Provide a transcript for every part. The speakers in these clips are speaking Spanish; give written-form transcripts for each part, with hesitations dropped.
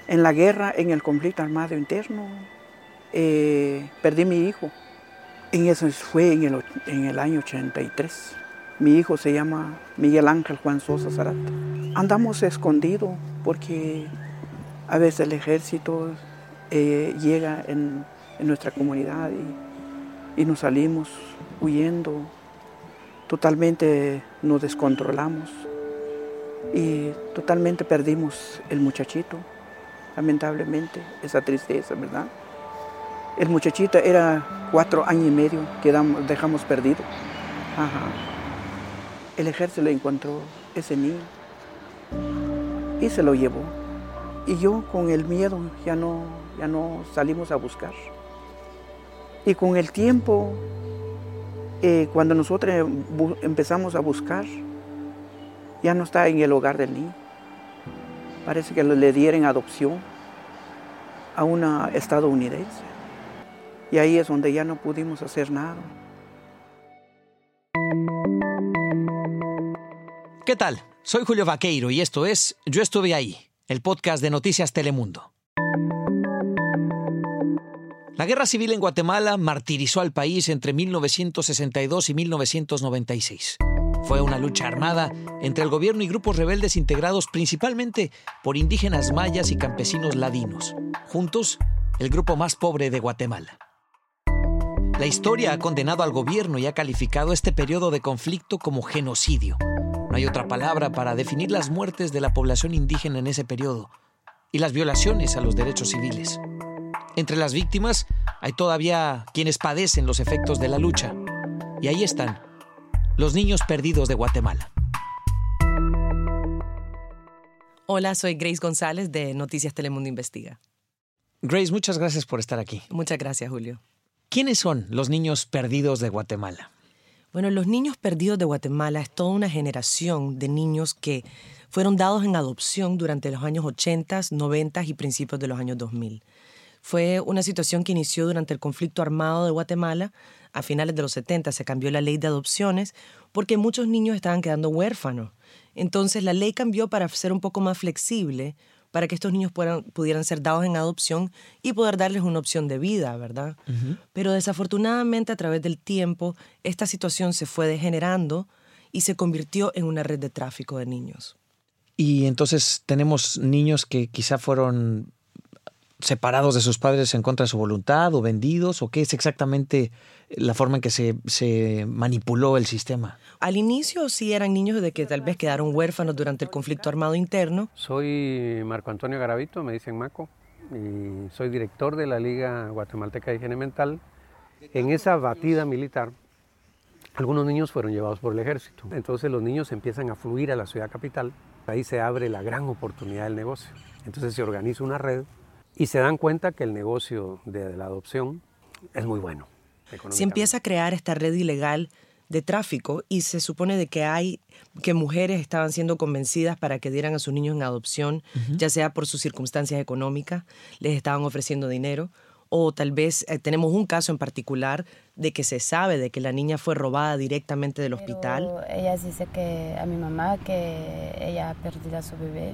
En la guerra, en el conflicto armado interno, perdí mi hijo. En eso fue en el año 83. Mi hijo se llama Miguel Ángel Juan Sosa Zarate. Andamos escondidos porque a veces el ejército llega en nuestra comunidad y nos salimos huyendo. Totalmente nos descontrolamos y totalmente perdimos el muchachito, lamentablemente, esa tristeza, ¿verdad? El muchachito era 4 años y medio que dejamos perdido. Ajá. El ejército le encontró ese niño y se lo llevó. Y yo con el miedo ya no salimos a buscar. Y con el tiempo, cuando nosotros empezamos a buscar, ya no está en el hogar del niño. Parece que le dieron adopción a una estadounidense. Y ahí es donde ya no pudimos hacer nada. ¿Qué tal? Soy Julio Vaqueiro y esto es Yo Estuve Ahí, el podcast de Noticias Telemundo. La guerra civil en Guatemala martirizó al país entre 1962 y 1996. Fue una lucha armada entre el gobierno y grupos rebeldes integrados principalmente por indígenas mayas y campesinos ladinos. Juntos, el grupo más pobre de Guatemala. La historia ha condenado al gobierno y ha calificado este periodo de conflicto como genocidio. No hay otra palabra para definir las muertes de la población indígena en ese periodo y las violaciones a los derechos civiles. Entre las víctimas hay todavía quienes padecen los efectos de la lucha. Y ahí están, los niños perdidos de Guatemala. Hola, soy Grace González de Noticias Telemundo Investiga. Grace, muchas gracias por estar aquí. Muchas gracias, Julio. ¿Quiénes son los niños perdidos de Guatemala? Bueno, los niños perdidos de Guatemala es toda una generación de niños que fueron dados en adopción durante los años 80, 90 y principios de los años 2000. Fue una situación que inició durante el conflicto armado de Guatemala. A finales de los 70 se cambió la ley de adopciones porque muchos niños estaban quedando huérfanos. Entonces la ley cambió para ser un poco más flexible, para que estos niños pudieran ser dados en adopción y poder darles una opción de vida, ¿verdad? Uh-huh. Pero desafortunadamente a través del tiempo esta situación se fue degenerando y se convirtió en una red de tráfico de niños. Y entonces tenemos niños que quizá fueron separados de sus padres en contra de su voluntad o vendidos, ¿o qué es exactamente la forma en que se manipuló el sistema? Al inicio sí eran niños de que tal vez quedaron huérfanos durante el conflicto armado interno. Soy Marco Antonio Garavito, me dicen Maco, y soy director de la Liga Guatemalteca de Higiene Mental. En esa batida militar, algunos niños fueron llevados por el ejército. Entonces los niños empiezan a fluir a la ciudad capital. Ahí se abre la gran oportunidad del negocio. Entonces se organiza una red y se dan cuenta que el negocio de la adopción es muy bueno. Se empieza a crear esta red ilegal de tráfico y se supone de que mujeres estaban siendo convencidas para que dieran a sus niños en adopción, uh-huh. ya sea por sus circunstancias económicas, les estaban ofreciendo dinero, o tal vez tenemos un caso en particular de que se sabe de que la niña fue robada directamente del hospital. Pero ella dice que a mi mamá que ella ha perdido a su bebé,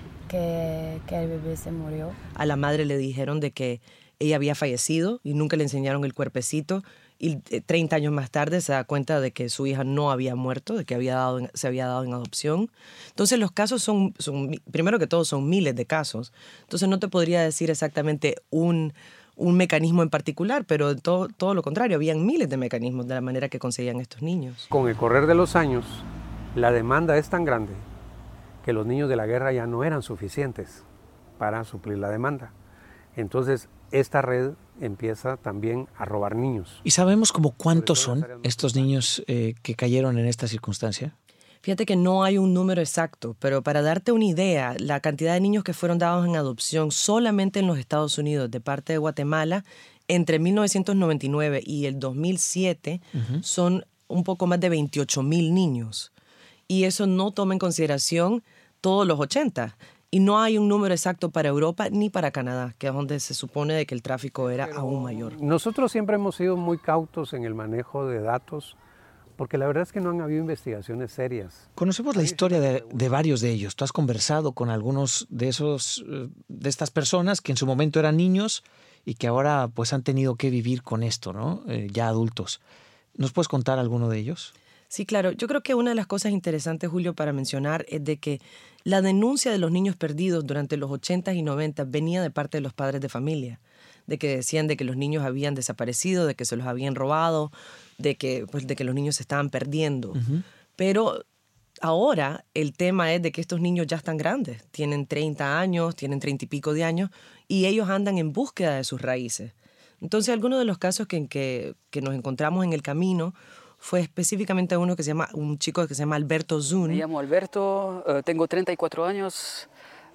que el bebé se murió. A la madre le dijeron de que ella había fallecido y nunca le enseñaron el cuerpecito, y 30 años más tarde se da cuenta de que su hija no había muerto, de que se había dado en adopción. Entonces los casos son primero que todo, son miles de casos. Entonces no te podría decir exactamente un mecanismo en particular, pero todo lo contrario, habían miles de mecanismos de la manera que conseguían estos niños. Con el correr de los años, la demanda es tan grande que los niños de la guerra ya no eran suficientes para suplir la demanda. Entonces, esta red empieza también a robar niños. ¿Y sabemos como cuántos son estos niños que cayeron en esta circunstancia? Fíjate que no hay un número exacto, pero para darte una idea, la cantidad de niños que fueron dados en adopción solamente en los Estados Unidos de parte de Guatemala entre 1999 y el 2007 uh-huh. son un poco más de 28,000 niños. Y eso no toma en consideración todos los 80. Y no hay un número exacto para Europa ni para Canadá, que es donde se supone de que el tráfico era aún mayor. Nosotros siempre hemos sido muy cautos en el manejo de datos porque la verdad es que no han habido investigaciones serias. Conocemos la historia de varios de ellos. Tú has conversado con algunos de estas personas que en su momento eran niños y que ahora pues han tenido que vivir con esto, ¿no? Ya adultos. ¿Nos puedes contar alguno de ellos? Sí, claro. Yo creo que una de las cosas interesantes, Julio, para mencionar es de que la denuncia de los niños perdidos durante los 80s y 90s venía de parte de los padres de familia, de que decían de que los niños habían desaparecido, de que se los habían robado, de que los niños se estaban perdiendo. Uh-huh. Pero ahora el tema es de que estos niños ya están grandes, tienen 30 años, tienen 30 y pico de años, y ellos andan en búsqueda de sus raíces. Entonces, algunos de los casos que nos encontramos en el camino fue específicamente un chico que se llama Alberto Zun. Me llamo Alberto, tengo 34 años,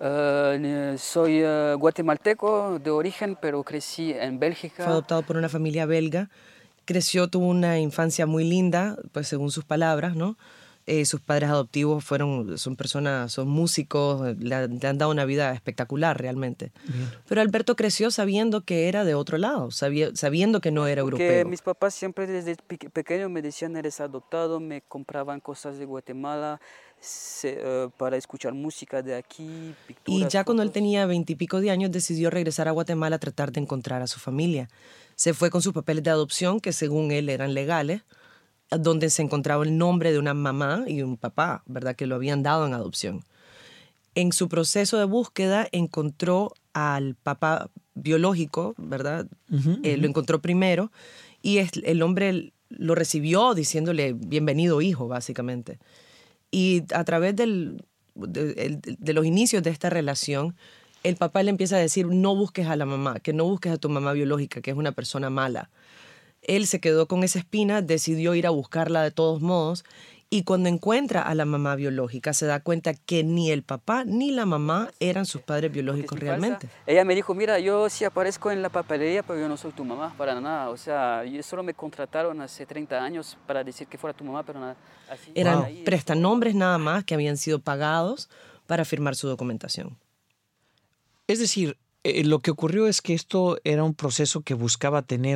soy guatemalteco de origen, pero crecí en Bélgica. Fue adoptado por una familia belga, tuvo una infancia muy linda, pues según sus palabras, ¿no? Sus padres adoptivos son músicos, le han dado una vida espectacular realmente. Bien. Pero Alberto creció sabiendo que era de otro lado, sabiendo que no era europeo. Porque mis papás siempre desde pequeño me decían, eres adoptado, me compraban cosas de Guatemala para escuchar música de aquí, pinturas. Y ya cuando él tenía 20 y pico de años decidió regresar a Guatemala a tratar de encontrar a su familia. Se fue con sus papeles de adopción, que según él eran legales, donde se encontraba el nombre de una mamá y un papá, ¿verdad?, que lo habían dado en adopción. En su proceso de búsqueda encontró al papá biológico, ¿verdad? Uh-huh, lo encontró primero y el hombre lo recibió diciéndole bienvenido hijo, básicamente. Y a través de los inicios de esta relación, el papá le empieza a decir no busques a la mamá, que no busques a tu mamá biológica, que es una persona mala. Él se quedó con esa espina, decidió ir a buscarla de todos modos y cuando encuentra a la mamá biológica se da cuenta que ni el papá ni la mamá eran sus padres biológicos realmente. Ella me dijo, mira, yo sí aparezco en la papelería, pero yo no soy tu mamá para nada. O sea, solo me contrataron hace 30 años para decir que fuera tu mamá, pero nada. Así, eran prestanombres nada más que habían sido pagados para firmar su documentación. Es decir, lo que ocurrió es que esto era un proceso que buscaba tener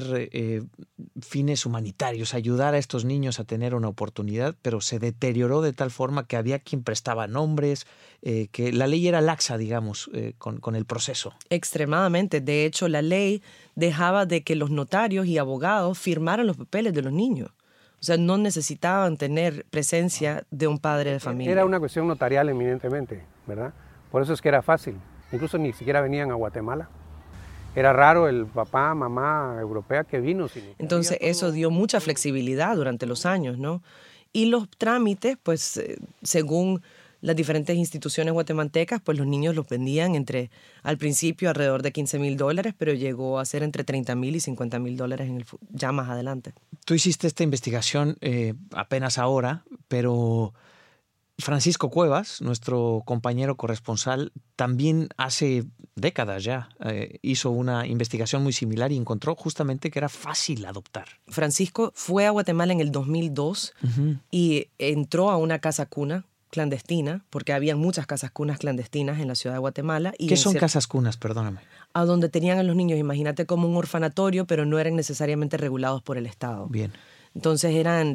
fines humanitarios, ayudar a estos niños a tener una oportunidad, pero se deterioró de tal forma que había quien prestaba nombres, que la ley era laxa, digamos, con el proceso. Extremadamente. De hecho, la ley dejaba de que los notarios y abogados firmaran los papeles de los niños. O sea, no necesitaban tener presencia de un padre de familia. Era una cuestión notarial eminentemente, ¿verdad? Por eso es que era fácil. Incluso ni siquiera venían a Guatemala. Era raro el papá, mamá europea que vino. Entonces eso dio mucha flexibilidad durante los años, ¿no? Y los trámites, pues según las diferentes instituciones guatemaltecas, pues los niños los vendían al principio alrededor de $15,000, pero llegó a ser entre $30,000 y $50,000 ya más adelante. Tú hiciste esta investigación apenas ahora, pero Francisco Cuevas, nuestro compañero corresponsal, también hace décadas ya hizo una investigación muy similar y encontró justamente que era fácil adoptar. Francisco fue a Guatemala en el 2002 uh-huh. y entró a una casa cuna clandestina, porque había muchas casas cunas clandestinas en la ciudad de Guatemala. Y ¿qué son casas cunas? Perdóname. A donde tenían a los niños, imagínate como un orfanatorio, pero no eran necesariamente regulados por el Estado. Bien. Entonces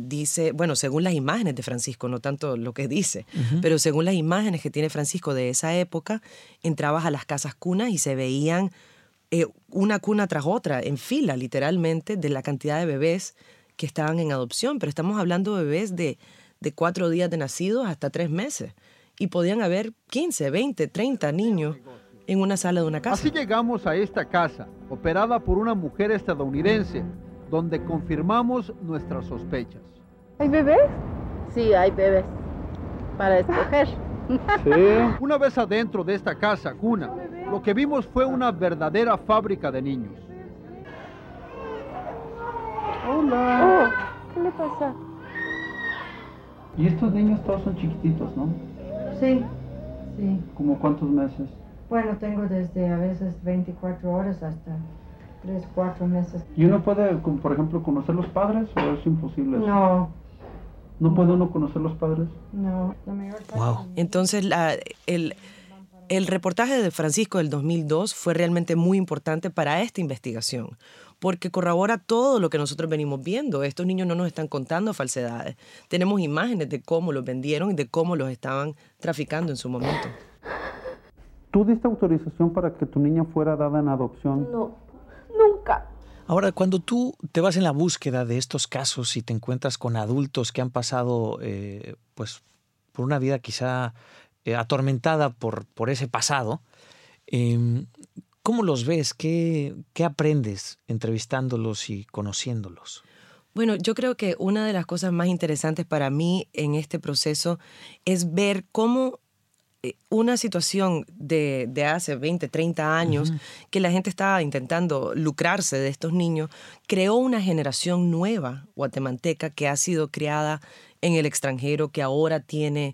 según las imágenes de Francisco, no tanto lo que dice, uh-huh. pero según las imágenes que tiene Francisco de esa época, entrabas a las casas cunas y se veían una cuna tras otra, en fila literalmente, de la cantidad de bebés que estaban en adopción. Pero estamos hablando de bebés de 4 días de nacidos hasta 3 meses. Y podían haber 15, 20, 30 niños en una sala de una casa. Así llegamos a esta casa, operada por una mujer estadounidense, donde confirmamos nuestras sospechas. ¿Hay bebés? Sí, hay bebés. Para escoger. Sí. Una vez adentro de esta casa cuna, lo que vimos fue una verdadera fábrica de niños. Hola. Oh, ¿qué le pasa? Y estos niños todos son chiquititos, ¿no? Sí, sí. ¿Cómo cuántos meses? Bueno, tengo desde a veces 24 horas hasta 3, 4 meses. ¿Y uno puede, por ejemplo, conocer los padres o es imposible eso? No. ¿No puede uno conocer los padres? No. Wow. Entonces, el reportaje de Francisco del 2002 fue realmente muy importante para esta investigación, porque corrobora todo lo que nosotros venimos viendo. Estos niños no nos están contando falsedades. Tenemos imágenes de cómo los vendieron y de cómo los estaban traficando en su momento. ¿Tú diste autorización para que tu niña fuera dada en adopción? No, nunca. Ahora, cuando tú te vas en la búsqueda de estos casos y te encuentras con adultos que han pasado pues, por una vida quizá atormentada por ese pasado, ¿cómo los ves? ¿Qué aprendes entrevistándolos y conociéndolos? Bueno, yo creo que una de las cosas más interesantes para mí en este proceso es ver cómo una situación de hace 20, 30 años, que la gente estaba intentando lucrarse de estos niños, creó una generación nueva guatemalteca que ha sido criada en el extranjero, que ahora tiene,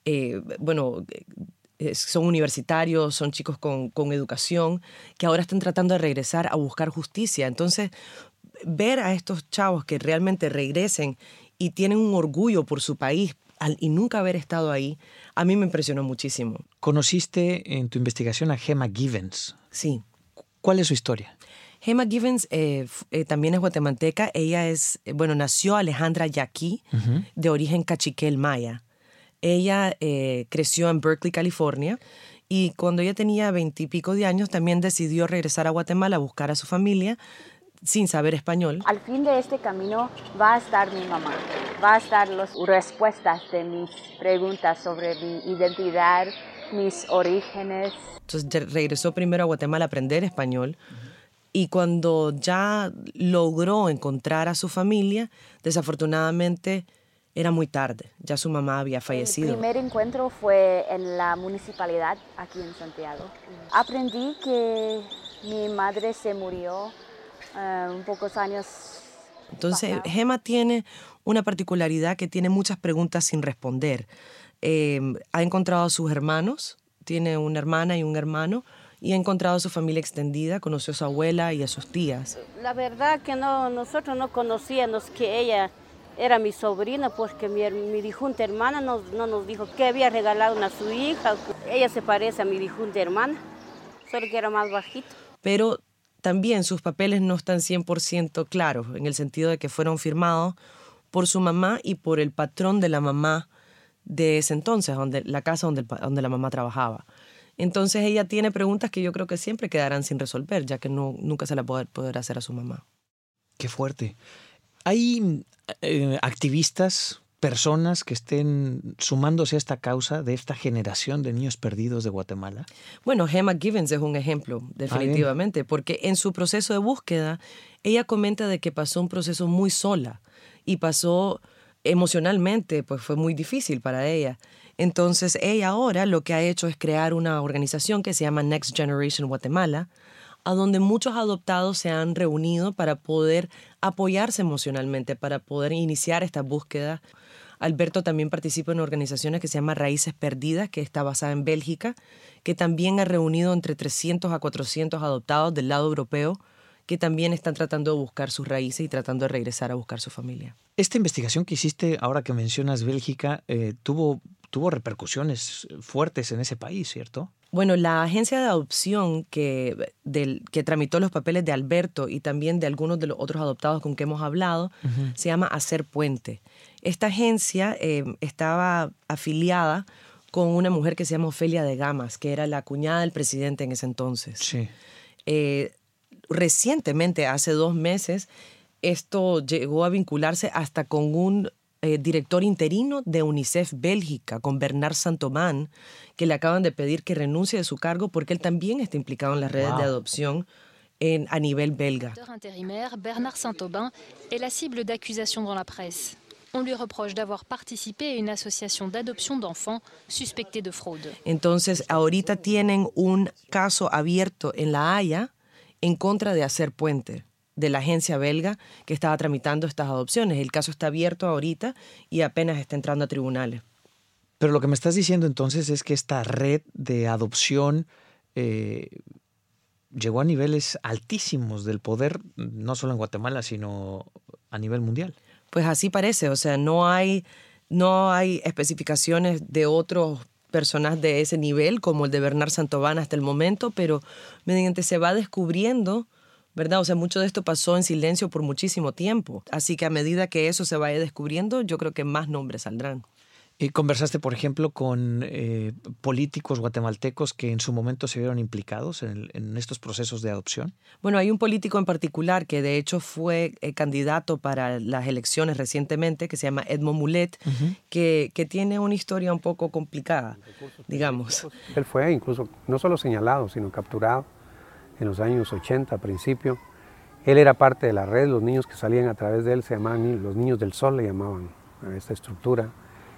son universitarios, son chicos con educación, que ahora están tratando de regresar a buscar justicia. Entonces, ver a estos chavos que realmente regresen y tienen un orgullo por su país, y nunca haber estado ahí, a mí me impresionó muchísimo. ¿Conociste en tu investigación a Gemma Givens? Sí. ¿Cuál es su historia? Gemma Givens también es guatemalteca. Ella nació Alejandra Yaqui, de origen cachiquel maya. Ella creció en Berkeley, California, y cuando ella tenía 20 y pico de años también decidió regresar a Guatemala a buscar a su familia, sin saber español. Al fin de este camino va a estar mi mamá, va a estar las respuestas de mis preguntas sobre mi identidad, mis orígenes. Entonces regresó primero a Guatemala a aprender español y cuando ya logró encontrar a su familia, desafortunadamente era muy tarde, ya su mamá había fallecido. El primer encuentro fue en la municipalidad aquí en Santiago. Aprendí que mi madre se murió pocos años. Entonces, pasado. Gemma tiene una particularidad que tiene muchas preguntas sin responder. Ha encontrado a sus hermanos, tiene una hermana y un hermano, y ha encontrado a su familia extendida, conoció a su abuela y a sus tías. La verdad que nosotros no conocíamos que ella era mi sobrina, porque mi difunta hermana no nos dijo que había regalado a su hija. Ella se parece a mi difunta hermana, solo que era más bajito. Pero también sus papeles no están 100% claros, en el sentido de que fueron firmados por su mamá y por el patrón de la mamá de ese entonces, la casa donde la mamá trabajaba. Entonces ella tiene preguntas que yo creo que siempre quedarán sin resolver, ya que nunca se la poder hacer a su mamá. Qué fuerte. ¿Hay activistas, personas que estén sumándose a esta causa de esta generación de niños perdidos de Guatemala? Bueno, Gemma Givens es un ejemplo, definitivamente, porque en su proceso de búsqueda, ella comenta de que pasó un proceso muy sola y pasó emocionalmente, pues fue muy difícil para ella. Entonces, ella ahora lo que ha hecho es crear una organización que se llama Next Generation Guatemala, a donde muchos adoptados se han reunido para poder apoyarse emocionalmente, para poder iniciar esta búsqueda. Alberto también participa en organizaciones que se llama Raíces Perdidas, que está basada en Bélgica, que también ha reunido entre 300 a 400 adoptados del lado europeo, que también están tratando de buscar sus raíces y tratando de regresar a buscar su familia. Esta investigación que hiciste, ahora que mencionas Bélgica, tuvo repercusiones fuertes en ese país, ¿cierto? Bueno, la agencia de adopción que tramitó los papeles de Alberto y también de algunos de los otros adoptados con que hemos hablado, se llama Hacer Puente. Esta agencia estaba afiliada con una mujer que se llama Ofelia de Gamas, que era la cuñada del presidente en ese entonces. Sí. Recientemente, hace 2 meses, esto llegó a vincularse hasta con un director interino de UNICEF Bélgica, con Bernard Saint-Aubin, que le acaban de pedir que renuncie de su cargo porque él también está implicado en las redes de adopción a nivel belga. Le intérimaire Bernard Saint-Aubin est la cible d'accusations dans la presse. On lui reproche d'avoir participé a una asociación de adopción de enfants suspectés de fraude. Entonces, ahorita tienen un caso abierto en La Haya en contra de Hacer Puente, de la agencia belga que estaba tramitando estas adopciones. El caso está abierto ahorita y apenas está entrando a tribunales. Pero lo que me estás diciendo entonces es que esta red de adopción llegó a niveles altísimos del poder, no solo en Guatemala, sino a nivel mundial. Pues así parece, o sea, no hay especificaciones de otros personas de ese nivel, como el de Bernard Saint-Aubin hasta el momento, pero mediante se va descubriendo, ¿verdad? O sea, mucho de esto pasó en silencio por muchísimo tiempo. Así que a medida que eso se vaya descubriendo, yo creo que más nombres saldrán. ¿Conversaste, por ejemplo, con políticos guatemaltecos que en su momento se vieron implicados en estos procesos de adopción? Bueno, hay un político en particular que de hecho fue candidato para las elecciones recientemente, que se llama Edmond Mulet, que tiene una historia un poco complicada, digamos. Él fue incluso no solo señalado, sino capturado en los años 80, a principio. Él era parte de la red, los niños que salían a través de él se llamaban los niños del sol, le llamaban a esta estructura.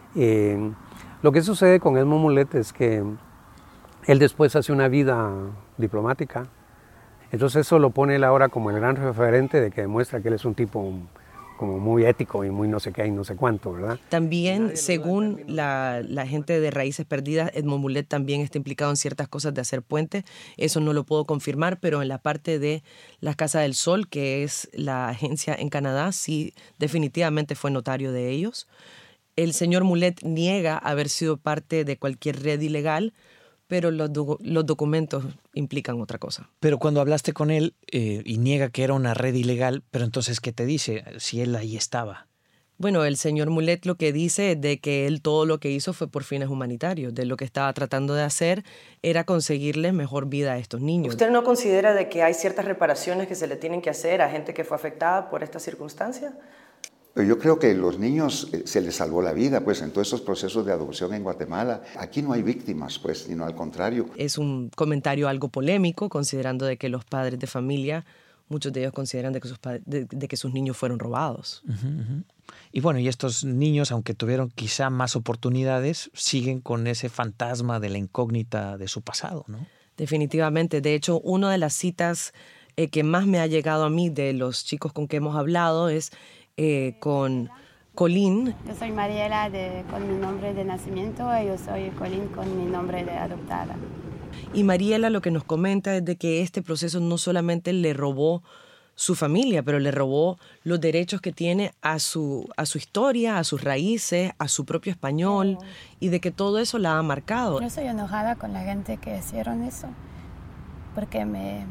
Lo que sucede con Edmond Mulet es que él después hace una vida diplomática, entonces eso lo pone él ahora como el gran referente de que demuestra que él es un tipo como muy ético y muy no sé qué y no sé cuánto, ¿verdad? También, según la gente de Raíces Perdidas, Edmond Mulet también está implicado en ciertas cosas de hacer puentes. Eso no lo puedo confirmar, pero en la parte de la Casa del Sol, que es la agencia en Canadá, sí, definitivamente fue notario de ellos. El señor Mulet niega haber sido parte de cualquier red ilegal, pero los documentos implican otra cosa. Pero cuando hablaste con él y niega que era una red ilegal, pero entonces, ¿qué te dice si él ahí estaba? Bueno, el señor Mulet lo que dice es de que él todo lo que hizo fue por fines humanitarios. De lo que estaba tratando de hacer era conseguirle mejor vida a estos niños. ¿Usted no considera de que hay ciertas reparaciones que se le tienen que hacer a gente que fue afectada por esta circunstancia? Pero yo creo que los niños se les salvó la vida, pues, en todos estos procesos de adopción en Guatemala. Aquí no hay víctimas, pues, sino al contrario. Es un comentario algo polémico, considerando de que los padres de familia, muchos de ellos consideran de que sus niños fueron robados. Y bueno, y estos niños, aunque tuvieron quizá más oportunidades, siguen con ese fantasma de la incógnita de su pasado, ¿no? Definitivamente. De hecho, una de las citas que más me ha llegado a mí de los chicos con que hemos hablado es con Colín. Yo soy Mariela con mi nombre de nacimiento y yo soy Colín con mi nombre de adoptada. Y Mariela lo que nos comenta es de que este proceso no solamente le robó su familia, pero le robó los derechos que tiene a su historia, a sus raíces, a su propio español, y de que todo eso la ha marcado. Yo estoy enojada con la gente que hicieron eso, porque me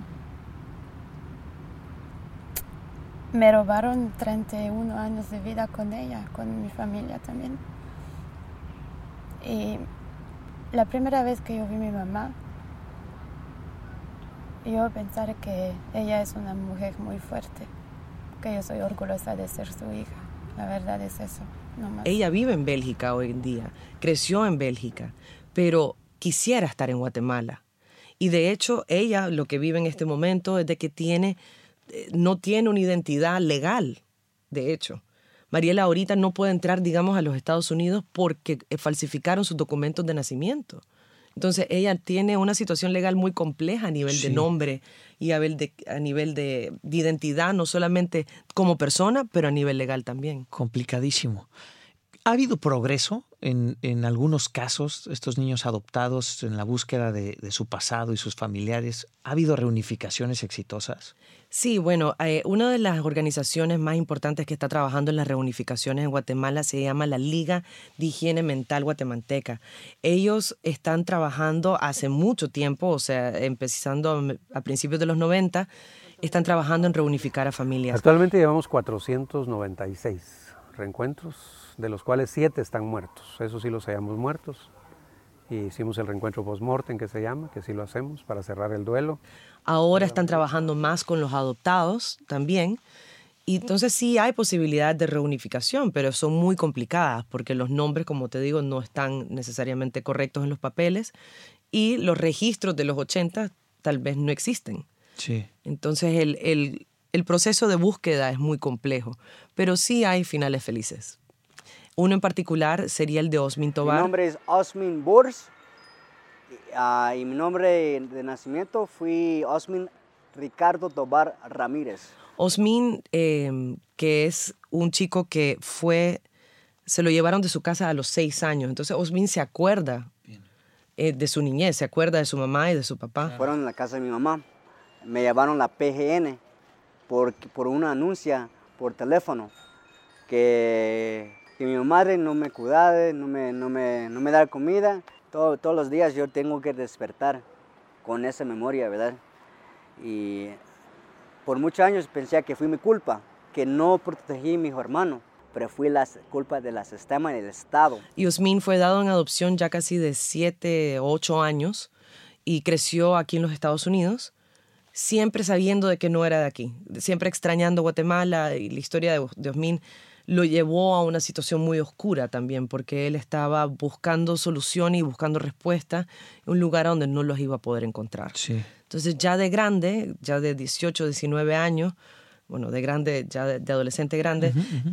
robaron 31 años de vida con ella, con mi familia también. Y la primera vez que yo vi a mi mamá, yo pensé que ella es una mujer muy fuerte, que yo soy orgullosa de ser su hija. La verdad es eso, no más. Ella vive en Bélgica hoy en día, creció en Bélgica, pero quisiera estar en Guatemala. Y de hecho, ella lo que vive en este momento es de que no tiene una identidad legal, de hecho. Mariela ahorita no puede entrar, digamos, a los Estados Unidos porque falsificaron sus documentos de nacimiento. Entonces, ella tiene una situación legal muy compleja a nivel de nombre y a nivel de identidad, no solamente como persona, pero a nivel legal también. Complicadísimo. ¿Ha habido progreso en algunos casos, estos niños adoptados, en la búsqueda de su pasado y sus familiares? ¿Ha habido reunificaciones exitosas? Sí, bueno, una de las organizaciones más importantes que está trabajando en las reunificaciones en Guatemala se llama la Liga de Higiene Mental Guatemalteca. Ellos están trabajando hace mucho tiempo, o sea, empezando a principios de los 90, están trabajando en reunificar a familias. Actualmente llevamos 496 reencuentros, de los cuales 7 están muertos. Eso sí los hallamos muertos. Y hicimos el reencuentro post-mortem, que se llama, que sí lo hacemos para cerrar el duelo. Ahora están trabajando más con los adoptados también. Y entonces sí hay posibilidad de reunificación, pero son muy complicadas porque los nombres, como te digo, no están necesariamente correctos en los papeles y los registros de los 80 tal vez no existen. Sí. Entonces el proceso de búsqueda es muy complejo, pero sí hay finales felices. Uno en particular sería el de Osmin Tobar. Mi nombre es Osmin Burs y mi nombre de nacimiento fue Osmin Ricardo Tobar Ramírez. Osmin, que es un chico que se lo llevaron de su casa a los 6 años. Entonces Osmin se acuerda de su niñez, se acuerda de su mamá y de su papá. Fueron a la casa de mi mamá, me llevaron la PGN por una anuncia por teléfono que mi madre no me cuidaba, no me da comida. Todos los días yo tengo que despertar con esa memoria, ¿verdad? Y Por muchos años pensé que fue mi culpa, que no protegí a mi hermano, pero fue la culpa del sistema y del Estado. Y Osmin fue dado en adopción ya casi de 7 o 8 años y creció aquí en los Estados Unidos, siempre sabiendo de que no era de aquí, siempre extrañando Guatemala, y la historia de Osmin lo llevó a una situación muy oscura también, porque él estaba buscando solución y buscando respuesta en un lugar donde no los iba a poder encontrar. Sí. Entonces ya de grande, ya de 18, 19 años, bueno, de grande, ya de adolescente grande,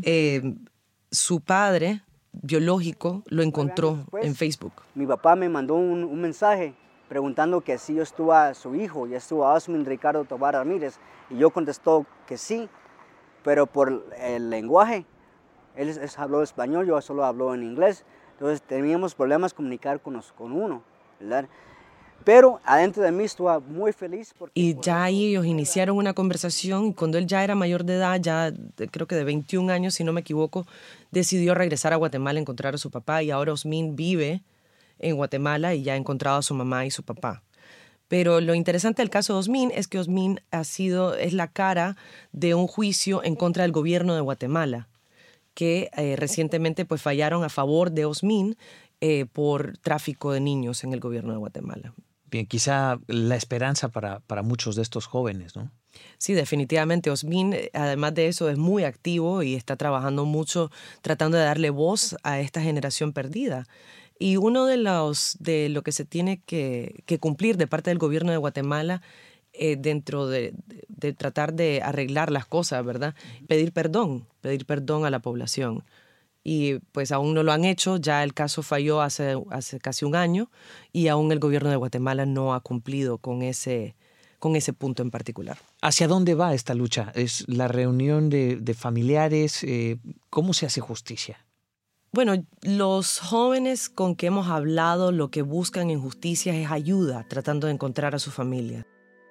su padre biológico lo encontró en Facebook. Mi papá me mandó un mensaje preguntando que si yo estuve su hijo, y estuvo Osmin Ricardo Tobar Ramírez, y yo contestó que sí, pero por el lenguaje, él habló español, yo solo hablo en inglés, entonces teníamos problemas comunicar con uno, ¿verdad? Pero adentro de mí estuve muy feliz. Y ya ahí ellos iniciaron una conversación, y cuando él ya era mayor de edad, ya creo que de 21 años, si no me equivoco, decidió regresar a Guatemala a encontrar a su papá, y ahora Osmin vive en Guatemala y ya ha encontrado a su mamá y su papá. Pero lo interesante del caso de Osmin es que Osmin es la cara de un juicio en contra del gobierno de Guatemala, que recientemente pues fallaron a favor de Osmin por tráfico de niños en el gobierno de Guatemala. Bien, quizá la esperanza para muchos de estos jóvenes, ¿no? Sí, definitivamente. Osmin, además de eso, es muy activo y está trabajando mucho tratando de darle voz a esta generación perdida. Y uno de lo que se tiene que cumplir de parte del gobierno de Guatemala dentro de tratar de arreglar las cosas, ¿verdad? Pedir perdón a la población. Y pues aún no lo han hecho, ya el caso falló hace casi un año y aún el gobierno de Guatemala no ha cumplido con ese punto en particular. ¿Hacia dónde va esta lucha? ¿Es la reunión de familiares? ¿Cómo se hace justicia? Bueno, los jóvenes con que hemos hablado lo que buscan en justicia es ayuda, tratando de encontrar a su familia.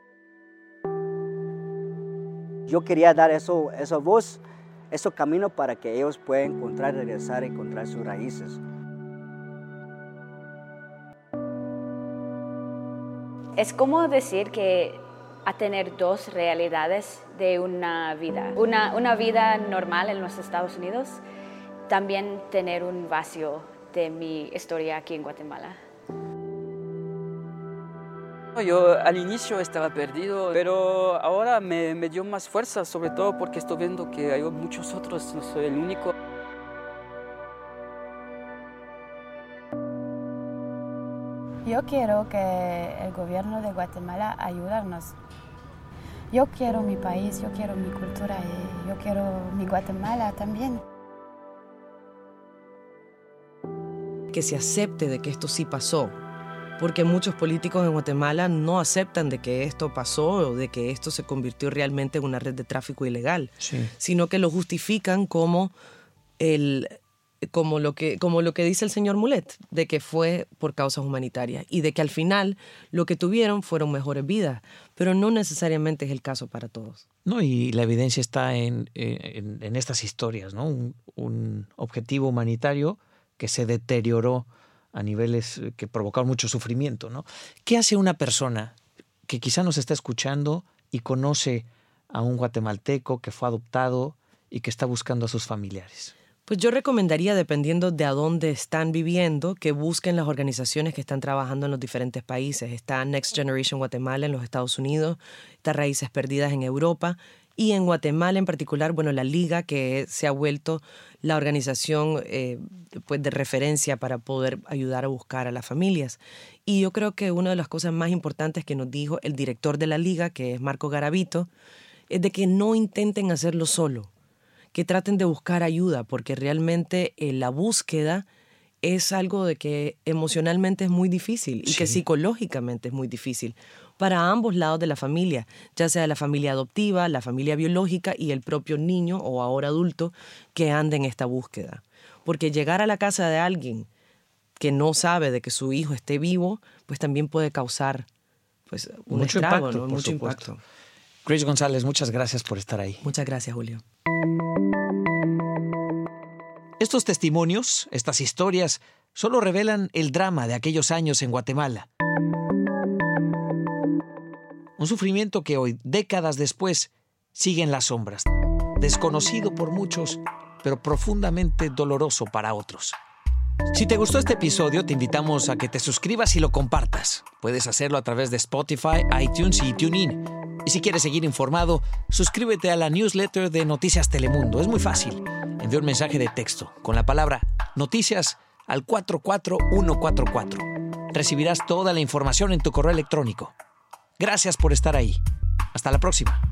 Yo quería dar esa voz, ese camino para que ellos puedan regresar y encontrar sus raíces. Es como decir que a tener dos realidades de una vida. Una vida normal en los Estados Unidos, también tener un vacío de mi historia aquí en Guatemala. Yo al inicio estaba perdido, pero ahora me dio más fuerza, sobre todo porque estoy viendo que hay muchos otros, no soy el único. Yo quiero que el gobierno de Guatemala ayudarnos. Yo quiero mi país, yo quiero mi cultura y yo quiero mi Guatemala también. Que se acepte de que esto sí pasó, porque muchos políticos en Guatemala no aceptan de que esto pasó o de que esto se convirtió realmente en una red de tráfico ilegal, sino que lo justifican como lo que dice el señor Mulet, de que fue por causas humanitarias y de que al final lo que tuvieron fueron mejores vidas, pero no necesariamente es el caso para todos. No, y la evidencia está en estas historias, ¿no? Un objetivo humanitario que se deterioró a niveles que provocaron mucho sufrimiento, ¿no? ¿Qué hace una persona que quizá nos está escuchando y conoce a un guatemalteco que fue adoptado y que está buscando a sus familiares? Pues yo recomendaría, dependiendo de a dónde están viviendo, que busquen las organizaciones que están trabajando en los diferentes países. Está Next Generation Guatemala en los Estados Unidos, está Raíces Perdidas en Europa, y en Guatemala en particular, bueno, la Liga, que se ha vuelto la organización pues de referencia para poder ayudar a buscar a las familias. Y yo creo que una de las cosas más importantes que nos dijo el director de la Liga, que es Marco Garavito, es de que no intenten hacerlo solo, que traten de buscar ayuda, porque realmente la búsqueda es algo de que emocionalmente es muy difícil y que psicológicamente es muy difícil para ambos lados de la familia, ya sea la familia adoptiva, la familia biológica y el propio niño o ahora adulto que anda en esta búsqueda. Porque llegar a la casa de alguien que no sabe de que su hijo esté vivo, pues también puede causar pues, un mucho estrago, impacto, ¿no? Mucho impacto. Grace González, muchas gracias por estar ahí. Muchas gracias, Julio. Estos testimonios, estas historias, solo revelan el drama de aquellos años en Guatemala. Un sufrimiento que hoy, décadas después, sigue en las sombras, desconocido por muchos, pero profundamente doloroso para otros. Si te gustó este episodio, te invitamos a que te suscribas y lo compartas. Puedes hacerlo a través de Spotify, iTunes y TuneIn. Y si quieres seguir informado, suscríbete a la newsletter de Noticias Telemundo. Es muy fácil. Envía un mensaje de texto con la palabra Noticias al 44144. Recibirás toda la información en tu correo electrónico. Gracias por estar ahí. Hasta la próxima.